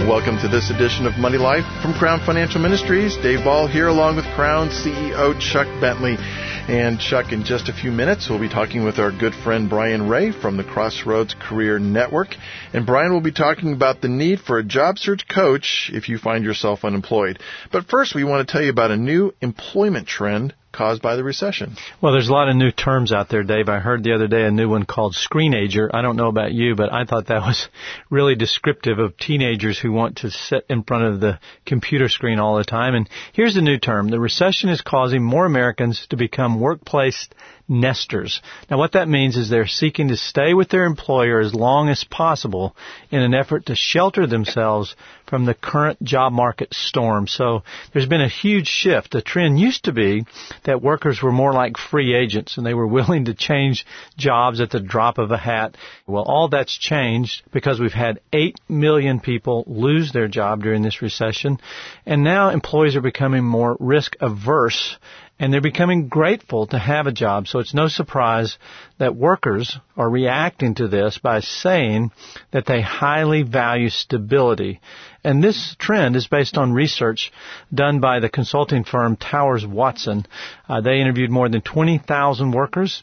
welcome to this edition of Money Life from Crown Financial Ministries. Dave Ball here along with Crown CEO Chuck Bentley. And Chuck, in just a few minutes, we'll be talking with our good friend Brian Ray from the Crossroads Career Network. And Brian will be talking about the need for a job search coach if you find yourself unemployed. But first, we want to tell you about a new employment trend caused by the recession. Well, there's a lot of new terms out there, Dave. I heard the other day a new one called screenager. I don't know about you, but I thought that was really descriptive of teenagers who want to sit in front of the computer screen all the time. And here's the new term. The recession is causing more Americans to become workplace nesters. Now, what that means is they're seeking to stay with their employer as long as possible in an effort to shelter themselves from the current job market storm. So there's been a huge shift. The trend used to be that workers were more like free agents and they were willing to change jobs at the drop of a hat. Well, all that's changed because we've had 8 million people lose their job during this recession, and now employees are becoming more risk averse and they're becoming grateful to have a job. So it's no surprise that workers are reacting to this by saying that they highly value stability. And this trend is based on research done by the consulting firm Towers Watson. They interviewed more than 20,000 workers.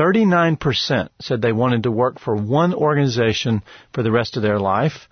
39% said they wanted to work for one organization for the rest of their life.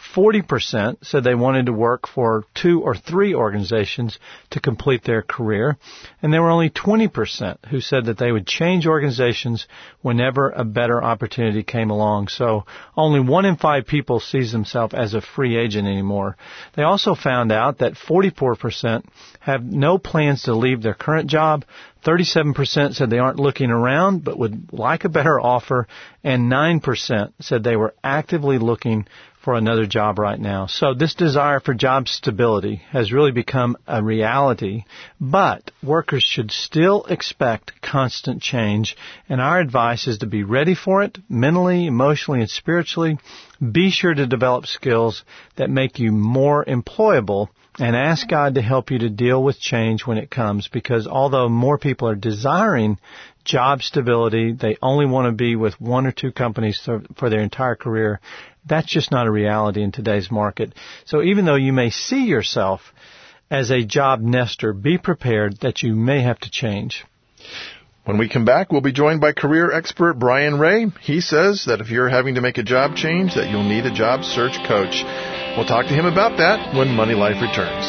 40% said they wanted to work for 2 or 3 organizations to complete their career. And there were only 20% who said that they would change organizations whenever a better opportunity came along. So only 1 in 5 people sees themselves as a free agent anymore. They also found out that 44% have no plans to leave their current job. 37% said they aren't looking around but would like a better offer. And 9% said they were actively looking for another job right now. So this desire for job stability has really become a reality, but workers should still expect constant change, and our advice is to be ready for it mentally, emotionally, and spiritually. Be sure to develop skills that make you more employable, and ask God to help you to deal with change when it comes, because although more people are desiring job stability, they only want to be with 1 or 2 companies for their entire career. That's just not a reality in today's market. So even though you may see yourself as a job nester, be prepared that you may have to change. When we come back, we'll be joined by career expert Brian Ray. He says that if you're having to make a job change, that you'll need a job search coach. We'll talk to him about that when Money Life returns.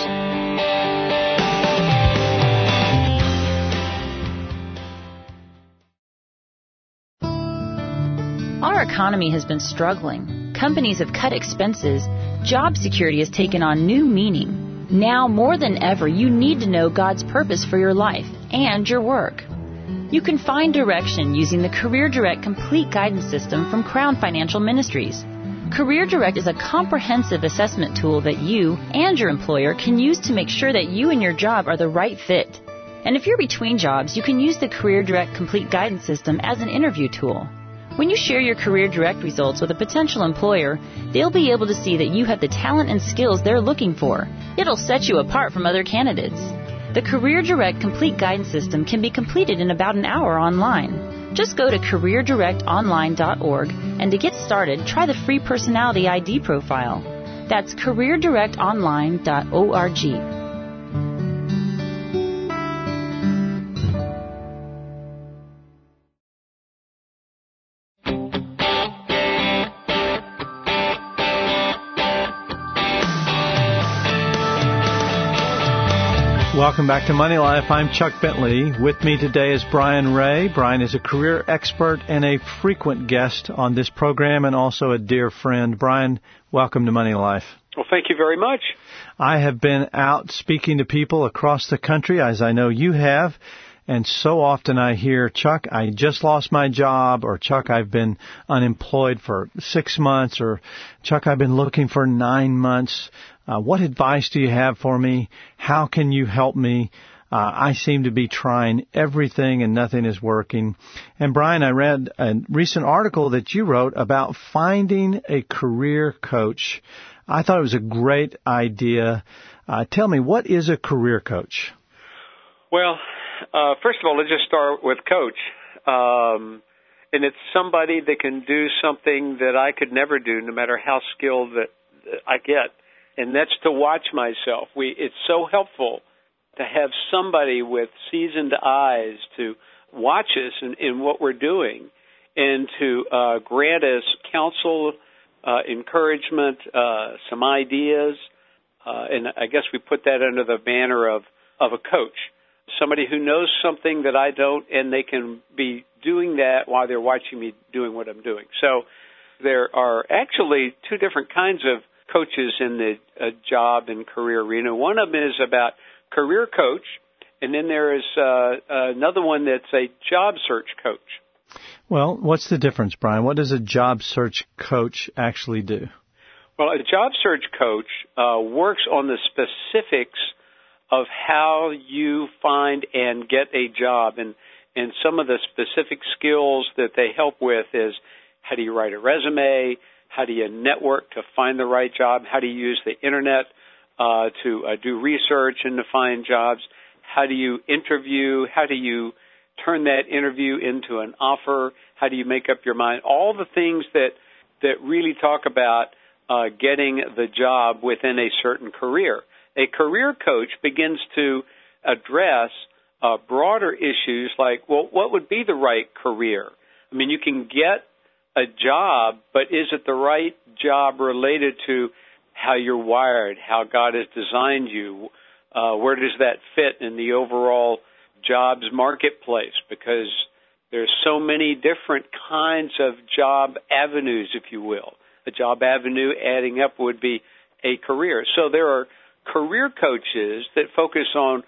Our economy has been struggling. Companies have cut expenses. Job security has taken on new meaning. Now more than ever, you need to know God's purpose for your life and your work. You can find direction using the Career Direct Complete Guidance System from Crown Financial Ministries. Career Direct is a comprehensive assessment tool that you and your employer can use to make sure that you and your job are the right fit. And if you're between jobs, you can use the Career Direct Complete Guidance System as an interview tool. When you share your Career Direct results with a potential employer, they'll be able to see that you have the talent and skills they're looking for. It'll set you apart from other candidates. The Career Direct Complete Guidance System can be completed in about an hour online. Just go to careerdirectonline.org, and to get started, try the free personality ID profile. That's careerdirectonline.org. Welcome back to Money Life. I'm Chuck Bentley. With me today is Brian Ray. Brian is a career expert and a frequent guest on this program and also a dear friend. Brian, welcome to Money Life. Well, thank you very much. I have been out speaking to people across the country, as I know you have, and so often I hear, Chuck, I just lost my job, or Chuck, I've been unemployed for 6 months, or Chuck, I've been looking for 9 months. What advice do you have for me? How can you help me? I seem to be trying everything and nothing is working. And Brian, I read a recent article that you wrote about finding a career coach. I thought it was a great idea. Tell me, what is a career coach? Well, first of all, let's just start with coach. And it's somebody that can do something that I could never do, no matter how skilled that I get. and that's to watch myself. It's so helpful to have somebody with seasoned eyes to watch us in what we're doing and to grant us counsel, encouragement, some ideas. And I guess we put that under the banner of a coach, somebody who knows something that I don't, and they can be doing that while they're watching me doing what I'm doing. So there are actually two different kinds of coaches in the job and career arena. One of them is about career coach, and then there is another one that's a job search coach. Well, what's the difference, Brian? What does a job search coach actually do? Well, a job search coach works on the specifics of how you find and get a job. And some of the specific skills that they help with is how do you write a resume, how do you network to find the right job, how do you use the Internet to do research and to find jobs, how do you interview, how do you turn that interview into an offer, how do you make up your mind, all the things that really talk about getting the job within a certain career. A career coach begins to address broader issues like, well, what would be the right career? I mean, you can get a job, but is it the right job related to how you're wired, how God has designed you? Where does that fit in the overall jobs marketplace? Because there's so many different kinds of job avenues, if you will. A job avenue adding up would be a career. So there are career coaches that focus on,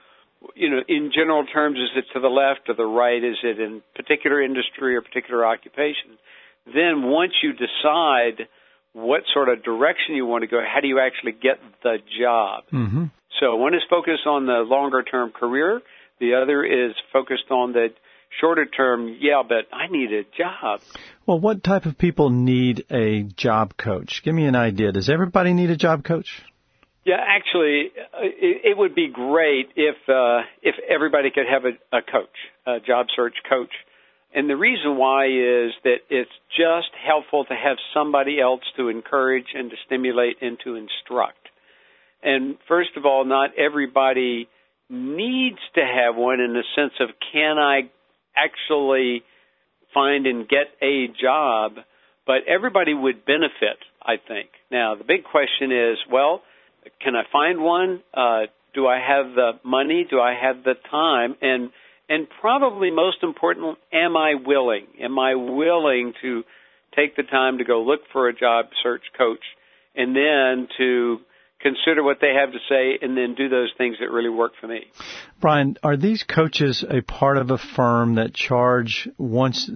in general terms, is it to the left or the right? Is it in particular industry or particular occupation? Then once you decide what sort of direction you want to go, how do you actually get the job? Mm-hmm. So one is focused on the longer-term career. The other is focused on the shorter-term, but I need a job. Well, what type of people need a job coach? Give me an idea. Does everybody need a job coach? Yeah, actually, it would be great if everybody could have a coach, a job search coach. And the reason why is that it's just helpful to have somebody else to encourage and to stimulate and to instruct. And first of all, not everybody needs to have one in the sense of, can I actually find and get a job? But everybody would benefit, I think. Now, the big question is, well, can I find one? Do I have the money? Do I have the time? And probably most important, am I willing? Am I willing to take the time to go look for a job search coach and then to consider what they have to say and then do those things that really work for me? Brian, are these coaches a part of a firm that charge once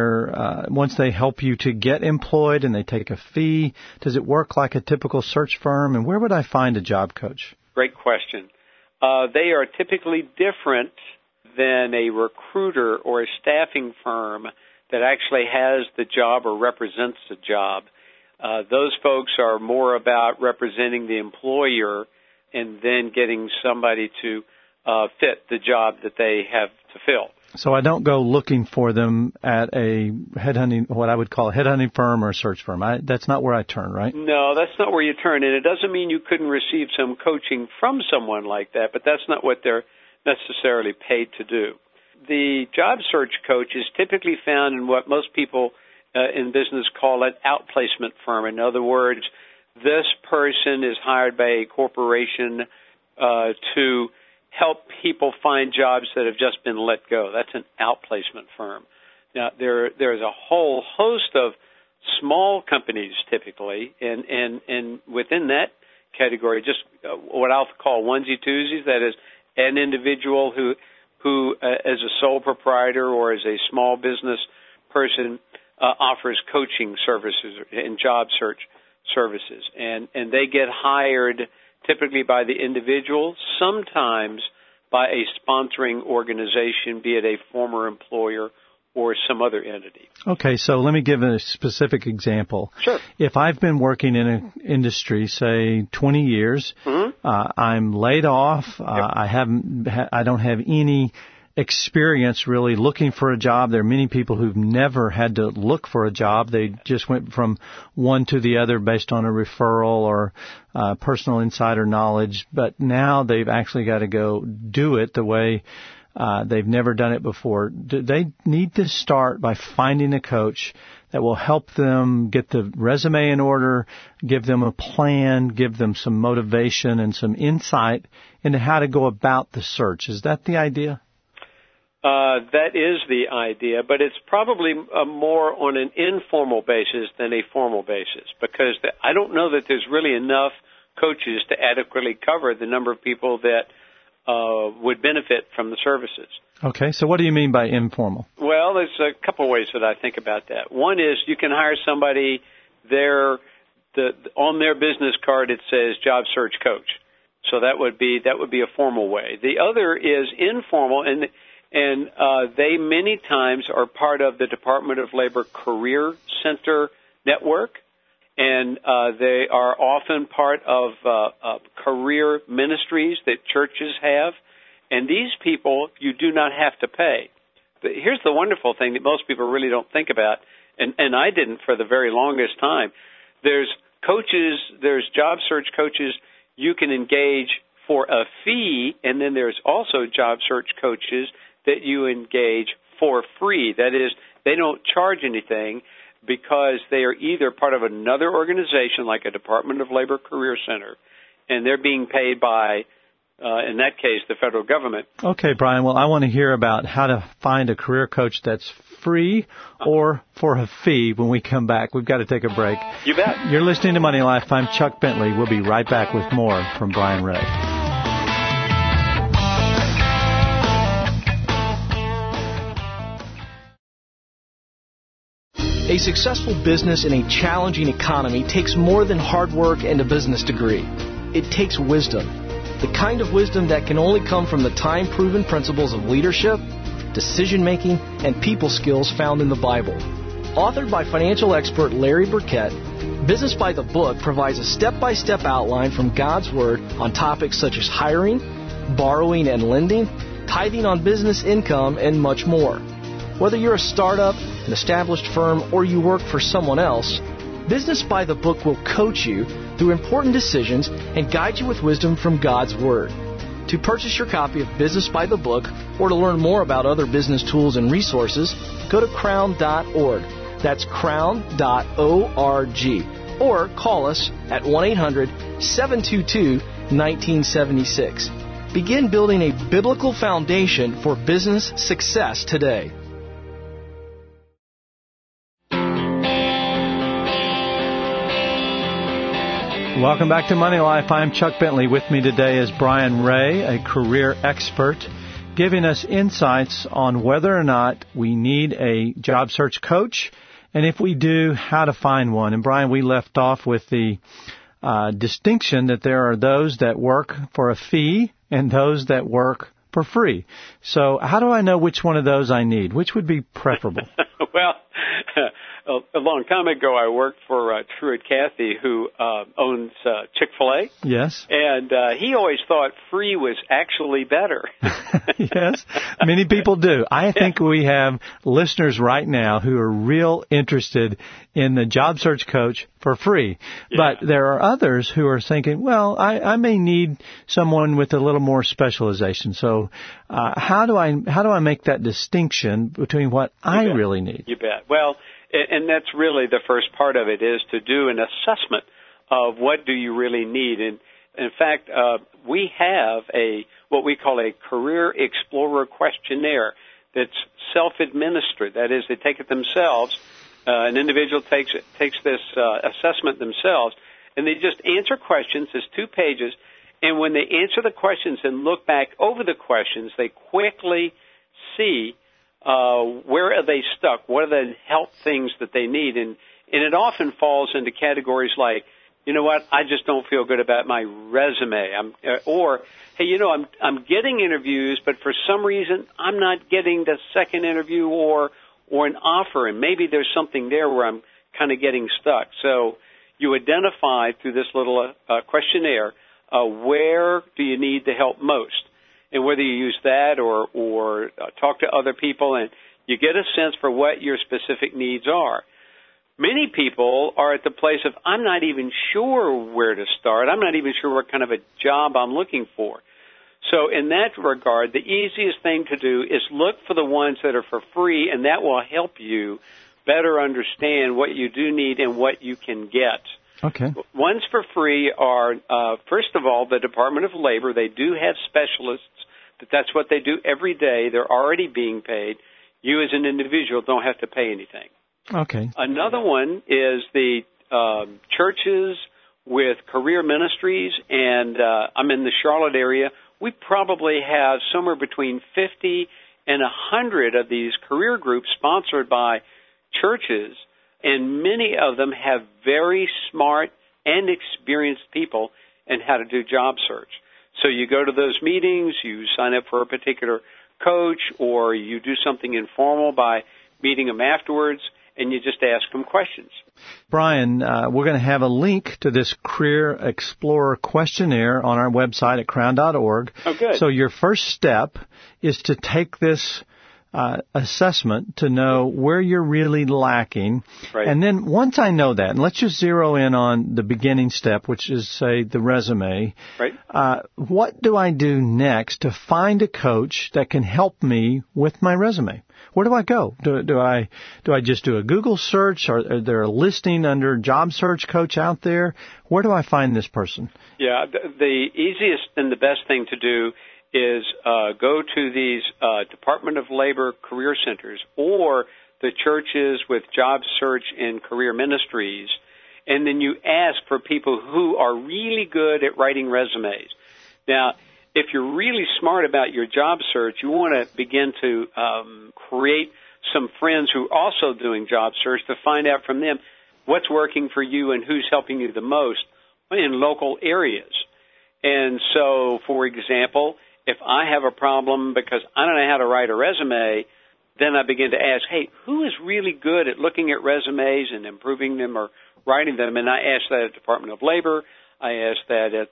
they help you to get employed and they take a fee? Does it work like a typical search firm? And where would I find a job coach? Great question. They are typically different than a recruiter or a staffing firm that actually has the job or represents the job. Those folks are more about representing the employer and then getting somebody to fit the job that they have to fill. So I don't go looking for them at a what I would call a headhunting firm or a search firm. That's not where I turn, right? No, that's not where you turn. And it doesn't mean you couldn't receive some coaching from someone like that, but that's not what they're necessarily paid to do. The job search coach is typically found in what most people in business call an outplacement firm. In other words, this person is hired by a corporation to help people find jobs that have just been let go. That's an outplacement firm. Now, there's a whole host of small companies typically, and within that category, just what I'll call onesie-twosies, that is an individual who as a sole proprietor or as a small business person offers coaching services and job search services. And they get hired typically by the individual, sometimes by a sponsoring organization, be it a former employer or some other entity. Okay, so let me give a specific example. Sure. If I've been working in an industry, say 20 years, I'm laid off, I don't have any experience really looking for a job. There are many people who've never had to look for a job. They just went from one to the other based on a referral or personal insider knowledge. But now they've actually got to go do it the way they've never done it before. They need to start by finding a coach that will help them get the resume in order, give them a plan, give them some motivation and some insight into how to go about the search. Is that the idea? That is the idea, but it's probably more on an informal basis than a formal basis, because I don't know that there's really enough coaches to adequately cover the number of people that would benefit from the services. Okay, so what do you mean by informal? Well, there's a couple of ways that I think about that. One is you can hire somebody on their business card it says job search coach. So that would be a formal way. The other is informal, and they many times are part of the Department of Labor Career Center network, and they are often part of career ministries that churches have. And these people, you do not have to pay. But here's the wonderful thing that most people really don't think about, and I didn't for the very longest time. There's coaches, there's job search coaches you can engage for a fee, and then there's also job search coaches that you engage for free. That is, they don't charge anything because they are either part of another organization like a Department of Labor Career Center, and they're being paid by in that case, the federal government. Okay, Brian. Well, I want to hear about how to find a career coach that's free or for a fee when we come back. We've got to take a break. You bet. You're listening to Money Life. I'm Chuck Bentley. We'll be right back with more from Brian Ray. A successful business in a challenging economy takes more than hard work and a business degree. It takes wisdom. The kind of wisdom that can only come from the time-proven principles of leadership, decision-making, and people skills found in the Bible. Authored by financial expert Larry Burkett, Business by the Book provides a step-by-step outline from God's Word on topics such as hiring, borrowing and lending, tithing on business income, and much more. Whether you're a startup, an established firm, or you work for someone else, Business by the Book will coach you through important decisions and guide you with wisdom from God's Word. To purchase your copy of Business by the Book or to learn more about other business tools and resources, go to crown.org. That's crown.org. Or call us at 1-800-722-1976. Begin building a biblical foundation for business success today. Welcome back to Money Life. I'm Chuck Bentley. With me today is Brian Ray, a career expert, giving us insights on whether or not we need a job search coach, and if we do, how to find one. And Brian, we left off with the distinction that there are those that work for a fee and those that work for free. So how do I know which one of those I need? Which would be preferable? Well, a long time ago, I worked for Truett Cathy, who owns Chick-fil-A. Yes. And he always thought free was actually better. Yes, many people do. I think we have listeners right now who are real interested in the job search coach for free. Yeah. But there are others who are thinking, well, I may need someone with a little more specialization. So how do I make that distinction between what I really need? You bet. Well, and that's really the first part of it, is to do an assessment of what do you really need. And in fact, we have what we call a Career Explorer questionnaire that's self-administered. That is, they take it themselves. An individual takes this assessment themselves, and they just answer questions. There's 2 pages. And when they answer the questions and look back over the questions, they quickly see where are they stuck, what are the help things that they need. And it often falls into categories like, you know what, I just don't feel good about my resume. Or, hey, I'm getting interviews, but for some reason I'm not getting the second interview or an offer, and maybe there's something there where I'm kind of getting stuck. So you identify through this little questionnaire where do you need the help most. and whether you use that or talk to other people, and you get a sense for what your specific needs are. Many people are at the place of, I'm not even sure where to start. I'm not even sure what kind of a job I'm looking for. So in that regard, the easiest thing to do is look for the ones that are for free, and that will help you better understand what you do need and what you can get. Okay. Ones for free are, first of all, the Department of Labor. They do have specialists. That's what they do every day. They're already being paid. You as an individual don't have to pay anything. Okay. Another one is the churches with career ministries, and I'm in the Charlotte area. We probably have somewhere between 50 and 100 of these career groups sponsored by churches, and many of them have very smart and experienced people in how to do job search. So you go to those meetings, you sign up for a particular coach, or you do something informal by meeting them afterwards, and you just ask them questions. Brian, we're going to have a link to this Career Explorer questionnaire on our website at crown.org. Oh, good. So your first step is to take this assessment to know where you're really lacking. Right. And then once I know that, and let's just zero in on the beginning step, which is, say, the resume. Right. What do I do next to find a coach that can help me with my resume? Where do I go? Do I just do a Google search? Or is there a listing under job search coach out there? Where do I find this person? Yeah, the easiest and the best thing to do is go to these Department of Labor career centers or the churches with job search and career ministries, and then you ask for people who are really good at writing resumes. Now, if you're really smart about your job search, you want to begin to create some friends who are also doing job search to find out from them what's working for you and who's helping you the most in local areas. And so, for example, if I have a problem because I don't know how to write a resume, then I begin to ask, hey, who is really good at looking at resumes and improving them or writing them? And I ask that at the Department of Labor. I ask that at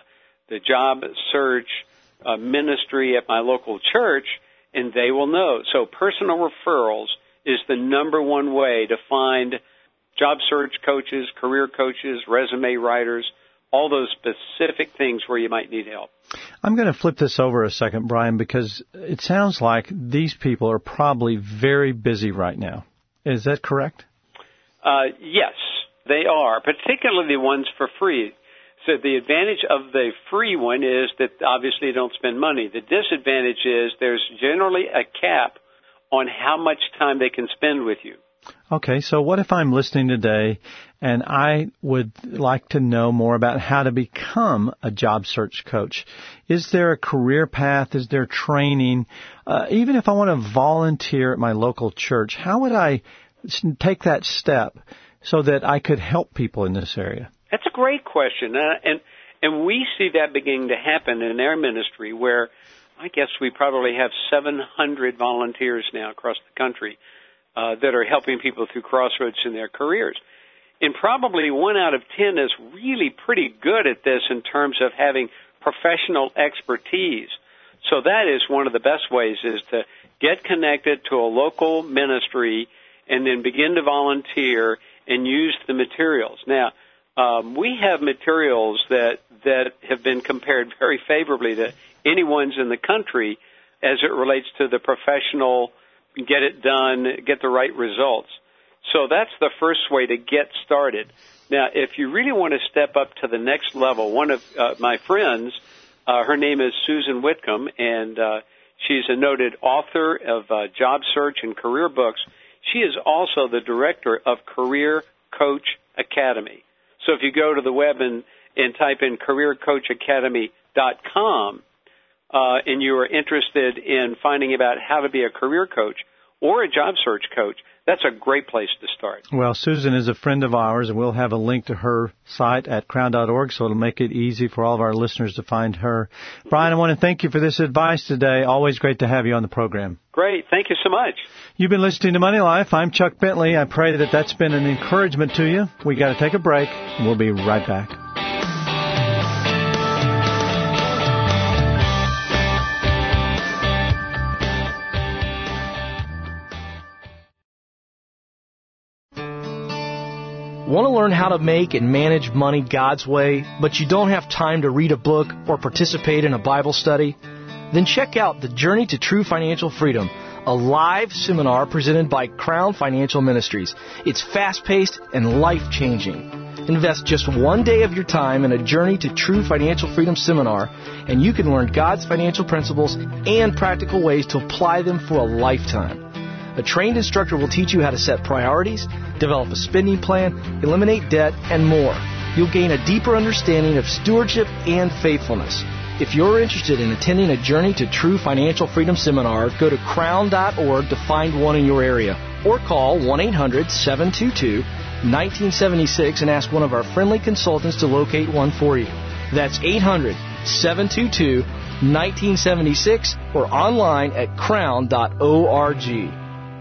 the job search ministry at my local church, and they will know. So personal referrals is the number one way to find job search coaches, career coaches, resume writers, all those specific things where you might need help. I'm going to flip this over a second, Brian, because it sounds like these people are probably very busy right now. Is that correct? Yes, they are, particularly the ones for free. So the advantage of the free one is that obviously you don't spend money. The disadvantage is there's generally a cap on how much time they can spend with you. Okay, so what if I'm listening today and I would like to know more about how to become a job search coach? Is there a career path? Is there training? Even if I want to volunteer at my local church, how would I take that step so that I could help people in this area? That's a great question, and we see that beginning to happen in our ministry, where I guess we probably have 700 volunteers now across the country that are helping people through Crossroads in their careers. And probably 1 out of 10 is really pretty good at this in terms of having professional expertise. So that is one of the best ways, is to get connected to a local ministry and then begin to volunteer and use the materials. Now, we have materials that have been compared very favorably to anyone's in the country as it relates to the professional, get it done, get the right results. So that's the first way to get started. Now, if you really want to step up to the next level, one of my friends, her name is Susan Whitcomb, and she's a noted author of job search and career books. She is also the director of Career Coach Academy. So if you go to the web and type in careercoachacademy.com, and you are interested in finding about how to be a career coach or a job search coach, that's a great place to start. Well, Susan is a friend of ours, and we'll have a link to her site at crown.org, so it'll make it easy for all of our listeners to find her. Brian, I want to thank you for this advice today. Always great to have you on the program. Great. Thank you so much. You've been listening to Money Life. I'm Chuck Bentley. I pray that that's been an encouragement to you. We got to take a break, and we'll be right back. Want to learn how to make and manage money God's way, but you don't have time to read a book or participate in a Bible study? Then check out The Journey to True Financial Freedom, a live seminar presented by Crown Financial Ministries. It's fast-paced and life-changing. Invest just one day of your time in a Journey to True Financial Freedom seminar, and you can learn God's financial principles and practical ways to apply them for a lifetime. A trained instructor will teach you how to set priorities, develop a spending plan, eliminate debt, and more. You'll gain a deeper understanding of stewardship and faithfulness. If you're interested in attending a Journey to True Financial Freedom seminar, go to crown.org to find one in your area, or call 1-800-722-1976 and ask one of our friendly consultants to locate one for you. That's 800-722-1976 or online at crown.org.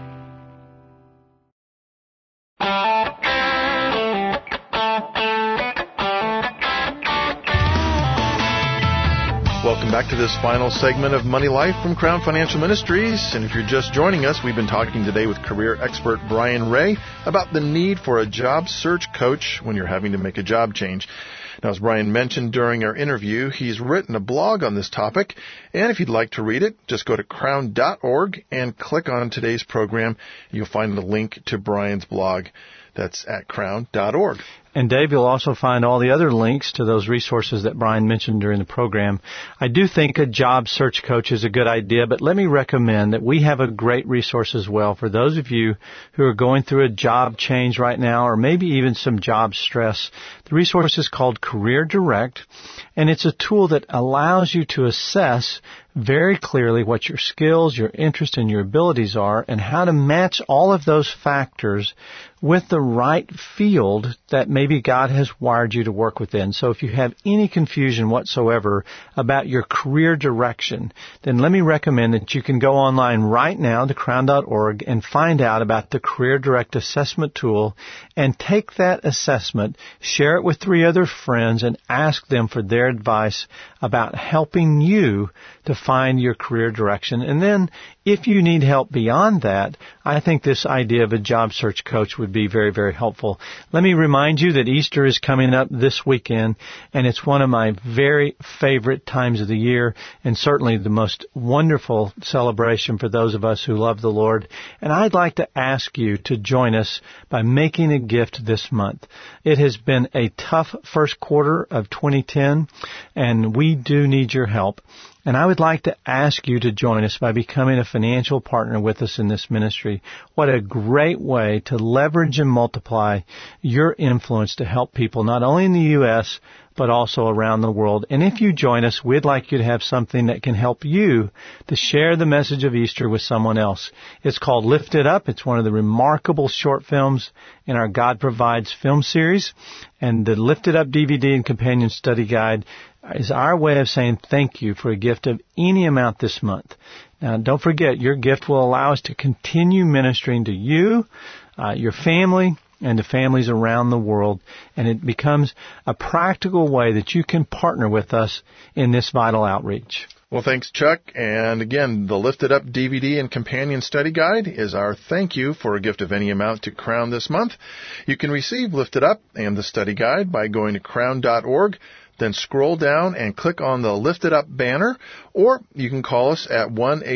Welcome back to this final segment of Money Life from Crown Financial Ministries. And if you're just joining us, we've been talking today with career expert Brian Ray about the need for a job search coach when you're having to make a job change. Now, as Brian mentioned during our interview, he's written a blog on this topic. And if you'd like to read it, just go to crown.org and click on today's program. You'll find the link to Brian's blog. That's at crown.org. And Dave, you'll also find all the other links to those resources that Brian mentioned during the program. I do think a job search coach is a good idea, but let me recommend that we have a great resource as well for those of you who are going through a job change right now or maybe even some job stress. The resource is called Career Direct, and it's a tool that allows you to assess very clearly what your skills, your interests, and your abilities are and how to match all of those factors with the right field that maybe God has wired you to work within. So if you have any confusion whatsoever about your career direction, then let me recommend that you can go online right now to crown.org and find out about the Career Direct Assessment Tool and take that assessment, share it with 3 other friends, and ask them for their advice about helping you to find your career direction. And then if you need help beyond that, I think this idea of a job search coach would be very, very helpful. Let me remind you that Easter is coming up this weekend, and it's one of my very favorite times of the year, and certainly the most wonderful celebration for those of us who love the Lord. And I'd like to ask you to join us by making a gift this month. It has been a tough first quarter of 2010, and we do need your help. And I would like to ask you to join us by becoming a financial partner with us in this ministry. What a great way to leverage and multiply your influence to help people not only in the U.S., but also around the world. And if you join us, we'd like you to have something that can help you to share the message of Easter with someone else. It's called Lift It Up. It's one of the remarkable short films in our God Provides film series. And the Lift It Up DVD and companion study guide is our way of saying thank you for a gift of any amount this month. Now, don't forget, your gift will allow us to continue ministering to you, your family, and to families around the world, and it becomes a practical way that you can partner with us in this vital outreach. Well, thanks, Chuck. And again, the Lift It Up DVD and companion study guide is our thank you for a gift of any amount to Crown this month. You can receive Lift It Up and the study guide by going to crown.org, then scroll down and click on the Lift It Up banner, or you can call us at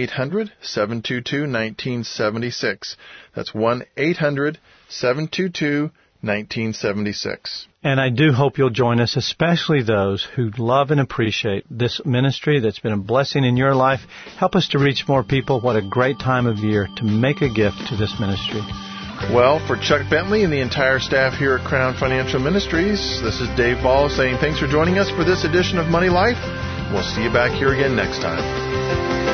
1-800-722-1976. That's 1-800-722-1976. And I do hope you'll join us, especially those who love and appreciate this ministry that's been a blessing in your life. Help us to reach more people. What a great time of year to make a gift to this ministry. Well, for Chuck Bentley and the entire staff here at Crown Financial Ministries, this is Dave Ball saying thanks for joining us for this edition of Money Life. We'll see you back here again next time.